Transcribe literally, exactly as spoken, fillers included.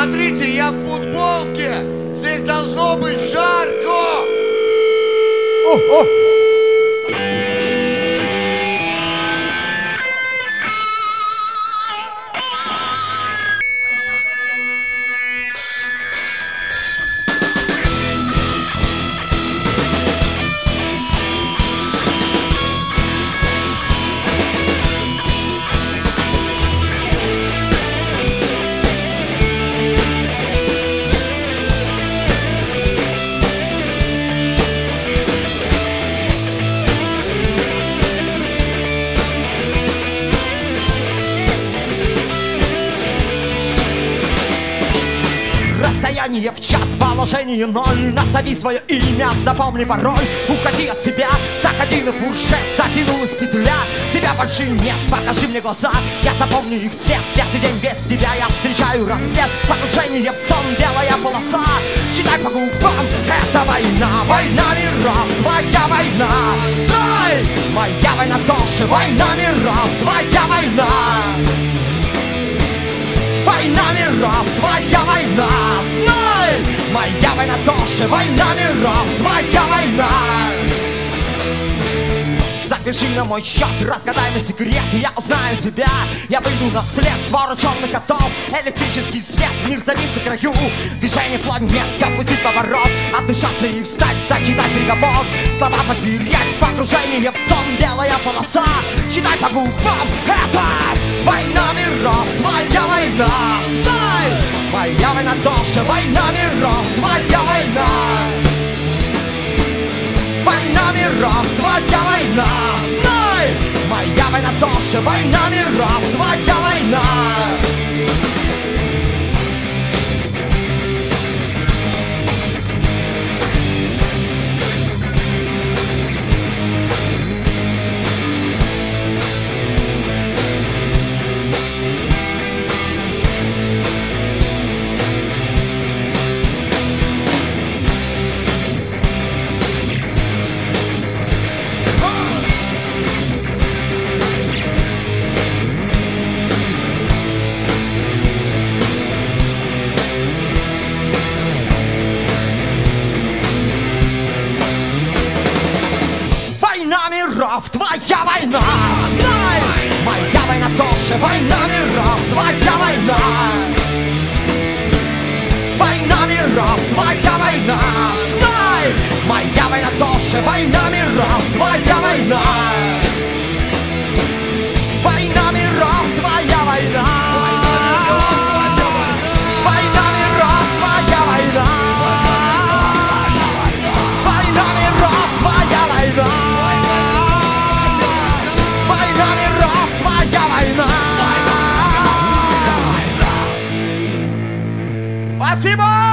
Смотрите, я в футболке. Здесь должно быть жарко. О, о. Расстояние в час, положение ноль. Назови свое имя, запомни пароль. Уходи от себя, заходи на фуршет. Затянулась петля, тебя больше нет. Покажи мне глаза, я запомню их цвет. Пятый день без тебя я встречаю рассвет. Погружение в сон, белая полоса. Читай по губам, это война. Война миров, твоя война. Стой! Моя война тоже, война миров, твоя война. Война миров, твоя война. Знай, моя война тоже, война миров, твоя война. Запиши на мой счет, разгадай мой секрет, я узнаю тебя. Я выйду на след с вооруженных котов. Электрический свет, мир завис на краю. Движение планет, все пустить поворот. Отдышаться и встать, зачитать приговор. Слова потерять, погружение в сон, белая полоса. Читай по губам, это война миров, твоя война. Стой! Моя война тоже, война миров, твоя война. Война миров, твоя война. Стой! Моя война тоже, война миров, твоя война. Война миров, твоя война. Знай, моя война тоже, война миров, твоя война. Война миров, твоя война. Знай, моя война тоже, война миров, твоя война. Война миров, твоя война. Война миров, твоя война. Война миров, твоя война. Война миров, твоя война. Спасибо!